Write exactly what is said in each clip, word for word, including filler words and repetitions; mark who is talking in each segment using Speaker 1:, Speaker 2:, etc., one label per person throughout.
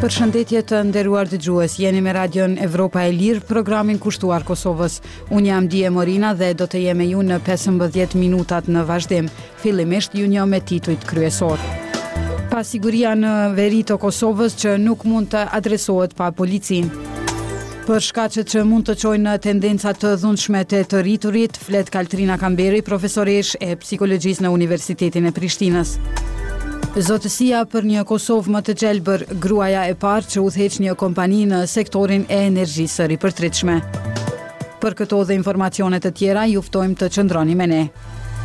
Speaker 1: Përshëndetje të nderuar dëgjues, jeni me Radion Evropa e Lirë, programin kushtuar Kosovës. Unë jam Dije Morina dhe do të jem me ju në pesëmbëdhjetë minutat në vazhdim. Fillimisht ju njoh me titujt kryesor. Pasiguria në veri të Kosovës që nuk mund të adresohet pa policin. Për shkaqet që mund të çojnë në tendenca të dhunshme të të rriturit, flet Kaltrina Kamberi, profesoresh e psikologjisë në Universitetin e Prishtinës. Zotësia për një Kosovë më të gjelbër, gruaja e parë që udhëheq një kompani në sektorin e energjisë së ripërtritshme. Për këto dhe informacione të tjera, ju ftojmë të qëndroni me ne.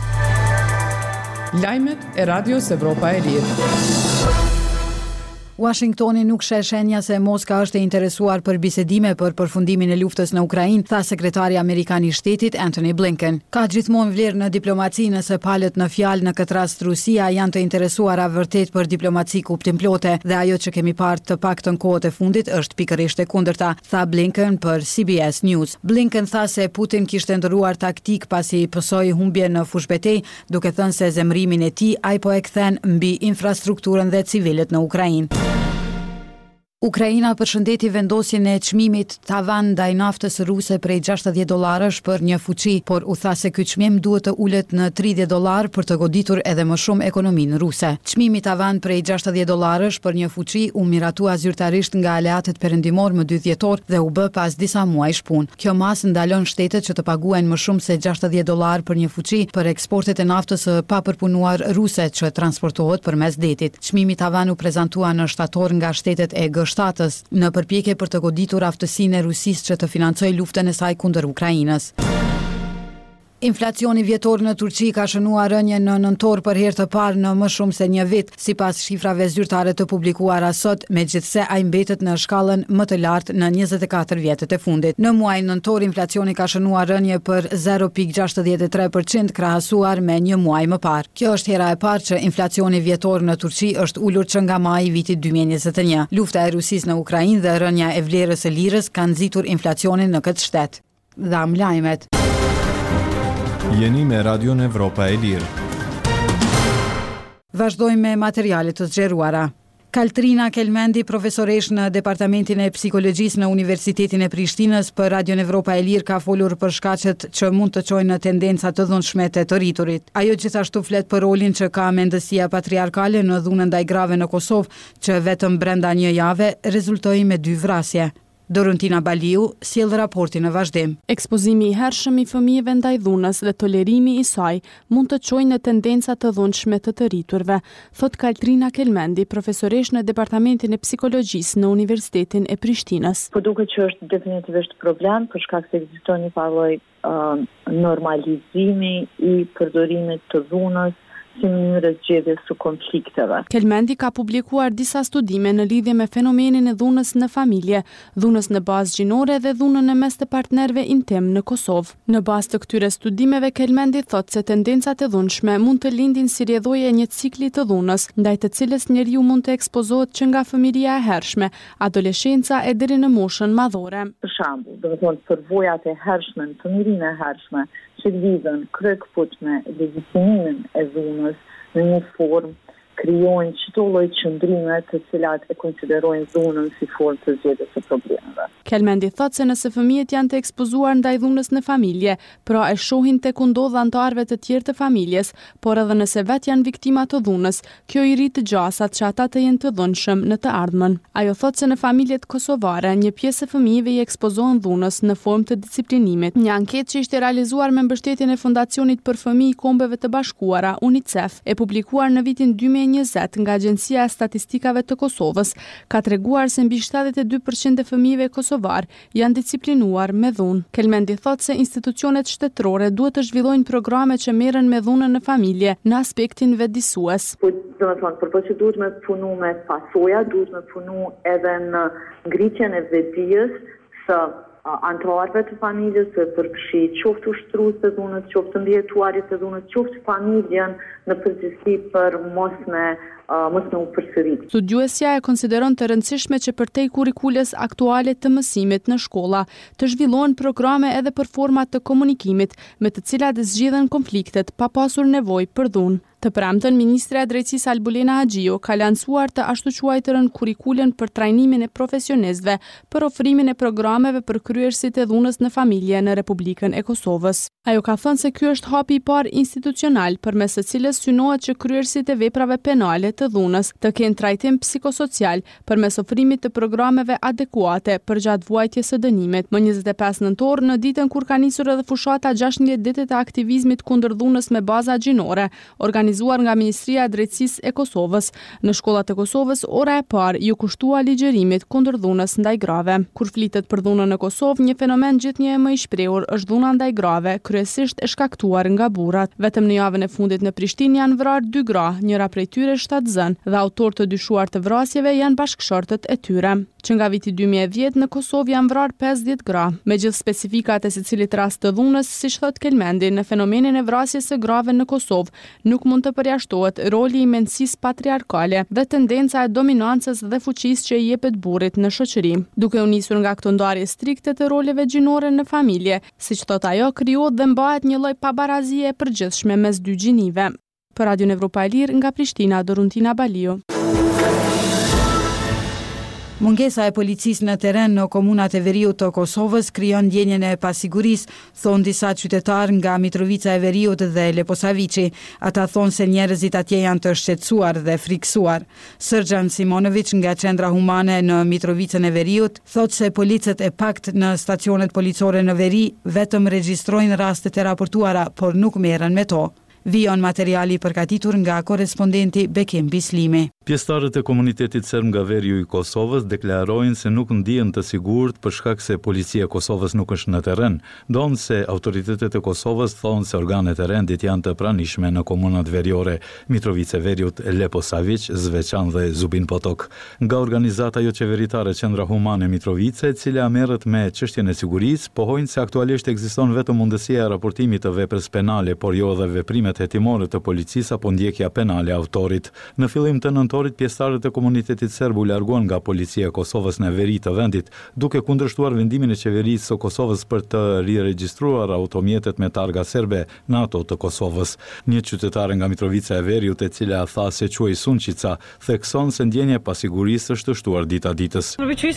Speaker 2: Lajmet e Radios Evropa e Lirë.
Speaker 1: Washingtoni nuk sheh shenja se Moska është e interesuar për bisedime për përfundimin e luftës në Ukrainë, tha sekretari amerikan i shtetit Antony Blinken. Ka gjithmonë vlerë në diplomaci nëse palët në fjalë, në këtë rast Rusia, janë të interesuara vërtet për diplomaci kuptimplote dhe ajo që kemi parë të paktën kohët e fundit është pikërisht e kundërta, tha Blinken për C B S News. Blinken tha se Putin kishte ndëruar taktik pasi pësoi humbje në fushbetej, duke thënë se zemrimin e tij ai po e kthen mbi infrastrukturën dhe civilët në Ukrainë. Ukraina përshëndeti vendosjen e çmimit tavan ndaj naftës ruse prej gjashtëdhjetë dollarësh për një fuqi, por u tha se ky çmim duhet të ulet në tridhjetë dollar për të goditur edhe më shumë ekonominë ruse. Çmimi tavan prej gjashtëdhjetë dollarësh për një fuqi u miratua zyrtarisht nga aleatët perëndimor më dy dhjetor dhe u bë pas disa muajsh punë. Kjo masë ndalon shtetet që të paguajnë më shumë se gjashtëdhjetë dollar për një fuqi për eksportet e naftës së papërpunuar ruse që transportohet përmes detit. Çmimi tavan u prezantua në shtator nga shtetet e G shtatës në përpjekje për të goditur aftësinë e Rusisë që të financojë luftën e saj kundër Ukrainës. Inflacioni vjetor në Turqi ka shënuar rënje në nëntor për herë të parë në më shumë se një vit, sipas shifrave zyrtare të publikuara sot, megjithse ai mbetet në shkallën më të lartë në njëzet e katër vjetët e fundit. Në muajin nëntor inflacioni ka shënuar rënje për zero pikë gjashtëdhjetë e tre përqind krahasuar me një muaj më parë. Kjo është hera e parë që inflacioni vjetor në Turqi është ulur që nga maji i vitit dy mijë e njëzet e një. Lufta e Rusisë në Ukrainë dhe rënja e vlerës së lirës kanë nxitur inflacionin në këtë shtet. Dham lajmet.
Speaker 3: Jeni me Radion Evropa e Lirë.
Speaker 1: Vazhdojmë me materialet të zgjeruara. Kaltrina Kelmendi, profesoresh në Departamentin e Psikologjisë në Universitetin e Prishtinës, për Radion Evropa e Lirë ka folur për shkaqet që mund të çojnë në tendenca të dhunshme të të rriturit. Ajo gjithashtu flet për rolin që ka mendësia patriarkale në dhunën ndaj grave në Kosovë, që vetëm brenda një jave rezultoi me dy vrasje. Dorontina Baliu sjell raportin në vazhdim.
Speaker 4: Ekspozimi i hershëm i fëmijëve ndaj dhunës dhe tolerimi i saj mund të çojnë në tendenca të dhunshme të të rriturve, thot Kaltrina Kelmendi, profesoresh në Departamentin e Psikologjisë në Universitetin e Prishtinës.
Speaker 5: Po duket që është definitivisht problem për shkak se ekziston një lloj uh, normalizimi i përdorimit të dhunës si mënyrë zgjedhjes së konflikteve.
Speaker 4: Kelmendi ka publikuar disa studime në lidhje me fenomenin e dhunës në familje, dhunës në bazë gjinore dhe dhunën në mes të partnerëve intim në Kosovë. Në bazë të këtyre studimeve, Kelmendi thotë se tendencat e dhunshme mund të lindin si rrjedhoje e një cikli të dhunës, ndaj të cilës njeriu mund të ekspozohet që nga fëmijëria e hershme, adoleshenca e deri në moshën madhore.
Speaker 5: Për shembull, do të thonë përvojat e hershme, fëmijërinë e hershme, që lidhen kryekfut me legitimimin e dhunës në një formë, krijojnë çdo lloj qëndrime të cilat e konsiderojnë dhunën si formë të zgjedhjes së problemeve.
Speaker 4: Kelmendi thotë se nëse fëmijët janë të ekspozuar ndaj dhunës në familje, pra e shohin tek u ndodh anëtarëve të tjerë të familjes, por edhe nëse vet janë viktima të dhunës, kjo i rrit të gjasat që ata të jenë të dhunshëm në të ardhmen. Ajo thotë se në familjet kosovare një pjesë e fëmijëve i ekspozohen dhunës në formë të disiplinimit. Një anketë që ishte realizuar me mbështetjen e Fondacionit për Fëmijë i Kombeve të Bashkuara, UNICEF, e publikuar në vitin dy mijë e njëzet nga Agjencia e Statistikave të Kosovës, ka treguar se mbi shtatëdhjetë e dy përqind e fëmijëve kosovar janë disciplinuar me dhunë. Kelmendi thotë se institucionet shtetërore duhet të zhvillojnë programe që merren me dhunën në familje në aspektin vetëdijsues.
Speaker 5: Po, do të thonë, përpo që duhet me punu me pasoja, duhet me punu edhe në ngritjen e vetëdijes së anëtarëve të familjes, të përfshi qoftë ushtrues të dhunës, qoftë ndjetuarit të dhunës, qoftë familjen në përgjithësi për mos me uh, mos me u përsëritur.
Speaker 4: Studiuesja e konsideron të rëndësishme që përtej kurrikules aktuale të mësimit në shkolla, të zhvillohen programe edhe për forma të komunikimit, me të cilat zgjidhen konfliktet pa pasur nevojë për dhunë. Të premten, Ministre e Drejtësisë Albulena Haxhiu ka lancuar të ashtu quajtërën kurikulen për trajnimin e profesionistëve për ofrimin e programeve për kryerësit e dhunës në familje në Republikën e Kosovës. Ajo ka thënë se ky është hapi i parë institucional përmes së cilës synohet që kryerësit e veprave penale të dhunës të kenë trajtim psikosocial përmes ofrimit të programeve adekuate për gjatë vuajtjes së dënimit. Më njëzet e pesë nëntor, në ditën kur ka nisur edhe fushata gjashtëdhjetë ditët e aktivizmit kundër dhunës me baza gjinore, organizuar nga Ministria e Drejtësisë e Kosovës. Në shkollat e Kosovës, ora e parë ju kushtua ligjërimit kundër dhunës ndaj grave. Kur flitet për dhunën në Kosovë, një fenomen gjithnjë më i shprehur është dhuna ndaj grave, kryesisht e shkaktuar nga burrat. Vetëm në javën e fundit në Prishtinë janë vrarë dy gra, njëra prej tyre shtatzën, dhe autorë të dyshuar të vrasjeve janë bashkëshortët e tyre. Që nga viti dy mijë e dhjetë në Kosovë janë vrarë pesëdhjetë gra. Me gjithë specifikat e secilit rast të dhunës, siç thot Kelmendi, në fenomenin e vrasjes së grave në Kosovë nuk mund të përjashtohet roli i mendësisë patriarkale dhe tendenca e dominancës dhe fuqisë që i jepet burrit në shoqëri. Duke u nisur nga këto ndarje strikte të roleve gjinore në familje, siç thot ajo, krijohet dhe mbahet një lloj pabarazie e përgjithshme mes dy gjinive. Për Radion Evropa e Lirë nga Prishtina, Doruntina Baliu.
Speaker 1: Mungesa e policisë në teren në komunat e veriut të Kosovës krijon ndjenjen e pasigurisë, thonë disa qytetarë nga Mitrovica e Veriut dhe Leposaviçi. Ata thonë se njerëzit atje janë të shqetësuar dhe friksuar. Srdjan Simonović nga Qendra Humane në Mitrovicën e Veriut thotë se policët e pakt në stacionet policore në Veri vetëm regjistrojnë rastet e raportuara, por nuk merren me to. Vijon materiali përgatitur nga korespondenti Bekim Bislimi.
Speaker 6: Pjesëtarët e komunitetit serb nga veriu i Kosovës deklarojnë se nuk ndihen të sigurt për shkak se policia e Kosovës nuk është në terren, ndonse se autoritetet e Kosovës thonë se organet e rendit janë të pranishme në komunat veriore Mitrovice Veriut, Leposavić, Zveçan dhe Zubin Potok. Nga organizata jo qeveritare Qendra Humane Mitrovice, e cila merret me çështjen e sigurisë, pohojnë se aktualisht ekziston vetëm mundësia e raportimit të veprës penale, por jo edhe veprimet hetimore të policisë apo ndjekja penale e autorit. Në fillim të nëntorit, pjesëtarët e komunitetit serb u larguan nga policia e Kosovës në veri të vendit, duke kundërshtuar vendimin e qeverisë së Kosovës për të riregjistruar automjetet me targa serbe në ato të Kosovës. Një qytetare nga Mitrovica e Veriut, e cila tha se quhej Sunčica, thekson se ndjenja e pasigurisë është shtuar dita ditës.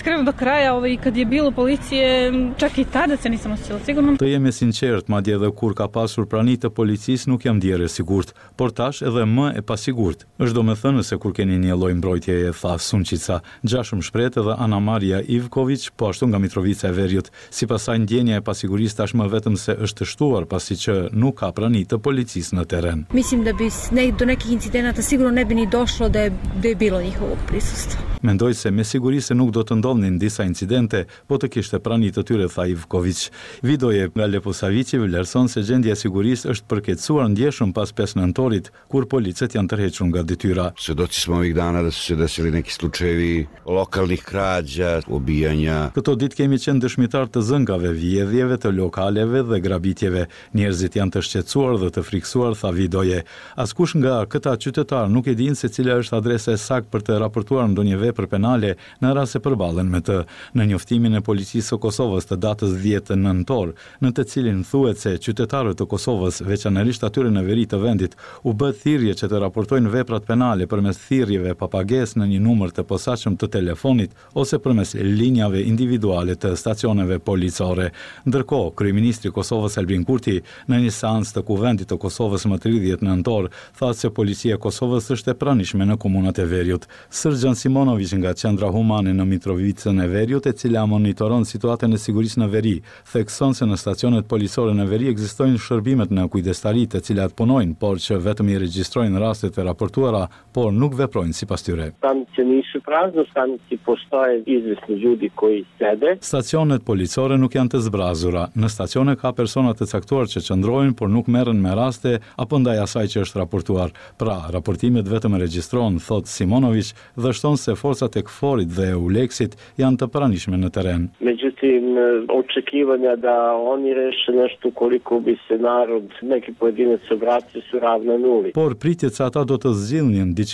Speaker 6: Të jemi sinqert, madje edhe kur ka pasur prani të policisë nuk jam ndjerë e sigurt, por tash edhe më e pasigurt. Është domethënë se kur keni një lloj mbrojtjeje, tha Sunčica. Gjashëm shpreh edhe Ana Maria Ivković, po ashtu nga Mitrovica e Veriut. Sipas saj, ndjenja e pasigurisë tashmë vetëm se është shtuar pasi që nuk ka prani të policisë në teren.
Speaker 7: Mislim da bi do nekih incidenata sigurno ne bi ni došlo da je, da je bilo njihovog prisustva.
Speaker 6: Mendoj se me siguri se nuk do të ndodhnin disa incidente, po të kishte prani të tyre, tha Ivković. Videoje nga Leposaviçi vlerëson se gjendja e sigurisë është përkeqësuar ndjeshëm pas pesë nëntorit, kur policët janë tërhequr nga detyra.
Speaker 8: Svedoci smo ovih dana da su se desili neki slučajevi lokalnih krađa, ubijanja.
Speaker 6: Këto ditë kemi qenë dëshmitar të zëngave, vjedhjeve të lokaleve dhe grabitjeve. Njerëzit janë të shqetësuar dhe të friksuar, tha Vidoje. Askush nga këta qytetar nuk e din se cila është adresa e saktë për të raportuar ndonjë vepër penale në rast se përballen me të. Në njoftimin e policisë së Kosovës të datës dhjetë nëntor, në të cilin thuhet se qytetarët të Kosovës, veçanërisht atyre në veri të vendit, u bë thirrje që të raportojnë veprat penale përmes thirrjeve pa pagesë në një numër të posaçëm të telefonit ose përmes linjave individuale të stacioneve policore. Ndërkohë, kryeministri i Kosovës Albin Kurti në një seancë të Kuvendit të Kosovës më tridhjetë nëntor tha se policia e Kosovës është e pranishme në komunat e Veriut. Srdjan Simonović nga Qendra Humane në Mitrovicën e Veriut, e cila monitoron situatën e sigurisë në veri, thekson se në stacionet policore në veri ekzistojnë shërbimet në kujdestari të cilat punojnë, por që vetëm i regjistrojnë rastet e raportuara, por nuk veprojnë sipas tyre.
Speaker 9: Stanice nisu prazne, stanici postoje izvesni ljudi koji sede.
Speaker 6: Stacionet policore nuk janë të zbrazura. Në stacione ka persona të caktuar që qëndrojnë, por nuk merren me raste apo ndaj asaj që është raportuar. Pra, raportimet vetëm regjistrohen, thot Simonović, dhe shton se forcat e KFOR-it dhe Euleksit janë të pranishme në teren.
Speaker 9: Međutim, očekivanja da oni reše nešto koliko bi se narod, neki pojedinac obratio su ravna nuli.
Speaker 6: Por pritjet se ata do të zgjidhnin diçka në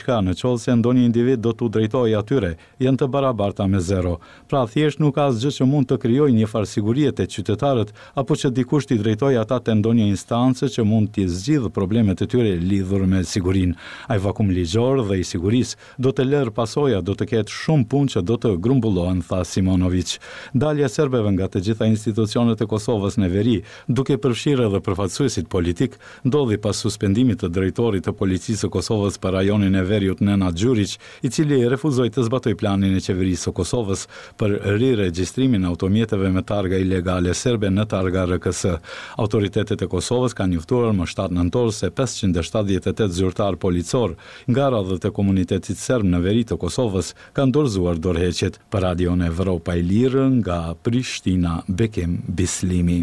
Speaker 6: përshol se ndonjë individ do t'u drejtojë atyre, janë të barabarta me zero. Pra thjesht nuk ka asgjë që mund të krijojë një farë sigurie te qytetarët apo që dikush t'i drejtojë ata te ndonjë instancë që mund t'i zgjidhë problemet e tyre lidhur me sigurinë. Ai vakum ligjor dhe i sigurisë do të lërë pasoja, do të ketë shumë punë që do të grumbullohen, tha Simonovic. Dalja e serbeve nga të gjitha institucionet e Kosovës në veri, duke përfshirë edhe përfaqësuesit politik, ndodhi pas suspendimit të drejtorit të policisë së Kosovës për rajonin e Veriut Nenad Xhurić, i cili refuzoi të zbatoj planin e qeverisë së Kosovës për riregjistrimin e automjeteve me targa ilegale serbe në targa R K S. Autoritetet e Kosovës kanë njoftuar më shtatë nëntor se pesëqind e shtatëdhjetë e tetë zyrtar policor nga radhët e komunitetit serb në veri të Kosovës kanë dorëzuar dorëheqjet. Për Radion Evropa e Lirë nga Prishtina, Bekim Bislimi.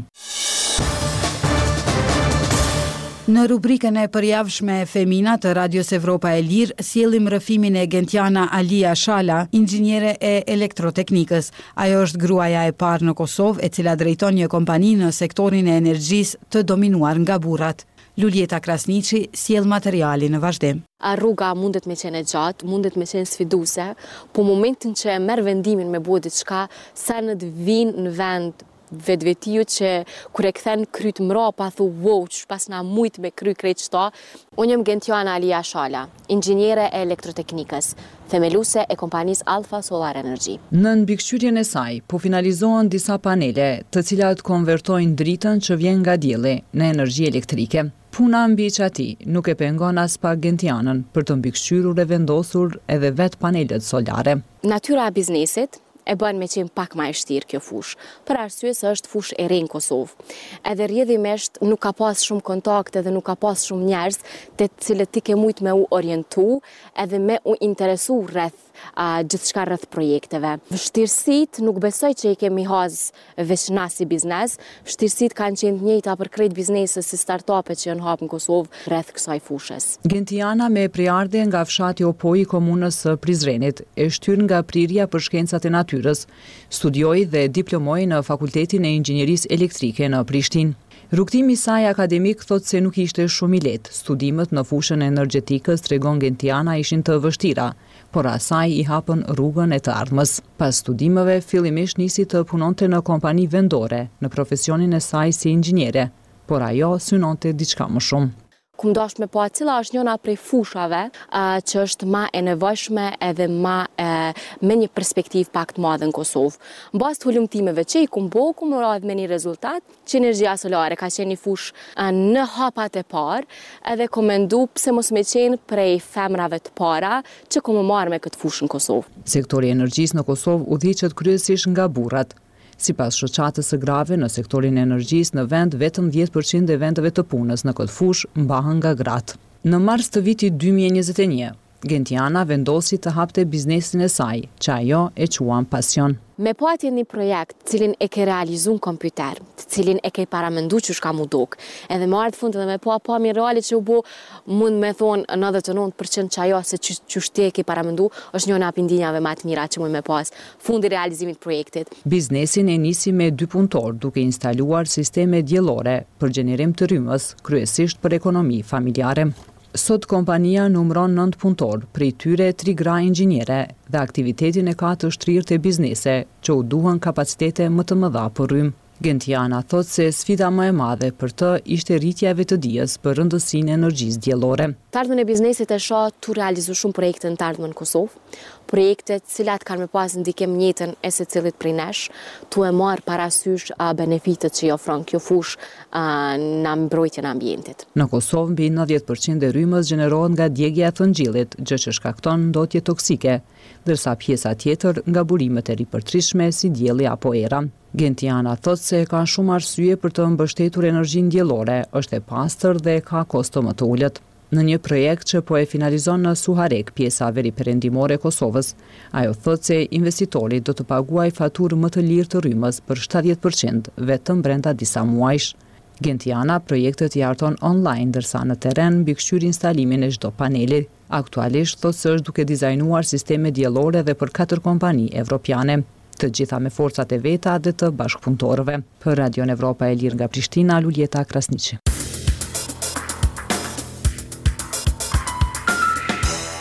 Speaker 1: Në rubrikën e përjavshme e Femina të Radios Evropa e Lirë, sjellim rrëfimin e Gentiana Alia Shala, inxhiniere e elektroteknikës. Ajo është gruaja e parë në Kosovë e cila drejton një kompani në sektorin e energjisë të dominuar nga burrat. Luljeta Krasniqi sjell materiali në vazhdim.
Speaker 10: Rruga mundet me qenë e gjatë, mundet me qenë sfiduese, po momentin që e merr vendimin me bëu diçka, sa në të vinë në vend vetvetiu që kur e kthen kryt mrapa thu wow, pas na mujt me kry krejt çto. Unë jam Gentiana Alia Shala, inxhiniere e elektroteknikës, themeluese e kompanisë Alfa Solar Energy.
Speaker 11: Në mbikëqyrjen e saj po finalizohen disa panele, të cilat konvertojnë dritën që vjen nga dielli në energji elektrike. Puna mbi çati nuk e pengon as pak Gentianën për të mbikëqyrur e vendosur edhe vet panelet solare.
Speaker 10: Natyra e biznesit e bën me qenë pak ma e shtirë kjo fush, për arsye se është fush e re në Kosovë. Edhe rrjedhimisht nuk ka pas shumë kontakte dhe nuk ka pas shumë njerëz të cilët ti ke mujt me u orientu edhe me u interesu rreth uh, gjithçka rreth projekteve. Vështirësitë nuk besoj që i kemi hoz veç na si biznes, vështirësitë kanë qenë të njëjta për krejt bizneset si startupet që janë hap në Kosovë rreth kësaj fushës.
Speaker 11: Gentiana me priardhje nga fshati Opoj i komunës së Prizrenit, e shtyr nga prirja për shkencat e natyrës, studioi dhe diplomoi në Fakultetin e Inxhinierisë Elektrike në Prishtinë. Rrugtimi i saj akademik thot se nuk ishte shumë i lehtë. Studimet në fushën e energjetikës, tregon Gentiana, ishin të vështira, por asaj i hapën rrugën e të ardhmës. Pas studimeve, fillimisht nisi të punonte në kompani vendore, në profesionin e saj si inxhiniere, por ajo synonte diçka më shumë.
Speaker 10: Kum dash me pa cila është njëna prej fushave uh, që është ma e nevojshme edhe ma uh, me një perspektiv pak të madhe në Kosovë. Mbas të hulumtimeve që i kum bo, kum radh me një rezultat që energjia solare ka qenë një fush uh, në hapat e parë, edhe kom mendu pse mos me qenë prej femrave të para që kom marrë me këtë fushë në Kosovë.
Speaker 11: Sektori i energjisë në Kosovë udhëhiqet kryesisht nga burrat. Sipas shoqatës së grave në sektorin e energjisë në vend, vetëm dhjetë përqind e vendeve të punës në këtë fushë mbahen nga gratë. Në mars të vitit dy mijë e njëzet e një, Gentiana vendosi të hapte biznesin e saj, që ajo e quan pasion.
Speaker 10: Me patje një projekt cilin e ke realizu në kompjuter, cilin e ke paramendu që shka mu duk, edhe me ardhë fundë dhe me pa pa mi reali që u bo, mund me thonë nëntëdhjetë e nëntë përqind që ajo se që, që shte e ke paramendu, është një nga pindinjave ma të mira që mund me pas fundi realizimit projektit.
Speaker 11: Biznesin e nisi me dy punëtor, duke instaluar sisteme diellore për gjenerim të rrymës, kryesisht për ekonomi familjare. Sot kompania numëron nëntë punëtor, prej tyre tri gra inxhiniere dhe aktivitetin e ka të shtrirë të biznese që u duhen kapacitete më të mëdha për rrymë. Gentiana thot se sfida më e madhe për të ishte rritja e vetëdijes për rëndësinë e energjisë diellore.
Speaker 10: Të ardhmen e biznesit e shoh tu realizu shumë projekte në të ardhmen në Kosovë, projekte të cilat kanë me pas ndikim në jetën e secilit prej nesh, tu e marr parasysh uh, benefitet që i ofron kjo fushë uh, në mbrojtjen e ambientit.
Speaker 11: Në Kosovë mbi nëntëdhjetë përqind e rrymës gjenerohet nga djegja e thëngjillit, gjë që shkakton ndotje toksike, ndërsa pjesa tjetër nga burimet e ripërtritshme si dielli apo era. Gentiana thot se ka shumë arsye për të mbështetur energjinë diellore, është e pastër dhe ka kosto më të ulët. Në një projekt që po e finalizon në Suharek, pjesa veriperëndimore e Kosovës, ajo thot se investitori do të paguaj faturë më të lirë të rrymës për shtatëdhjetë përqind vetëm brenda disa muajsh. Gentiana projektet i harton online, ndërsa në terren mbikëqyr instalimin e çdo paneli. Aktualisht thot se është duke dizajnuar sisteme diellore dhe për katër kompani evropiane, të gjitha me forcat e veta dhe të bashkëpunëtorëve. Për Radion Evropa e Lirë nga Prishtina, Luljeta Krasniqi.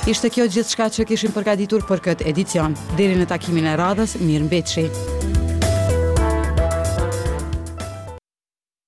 Speaker 1: Ishte kjo gjithçka që kishim përgatitur për këtë edicion. Deri në takimin e radhës, mirëmbëjtje.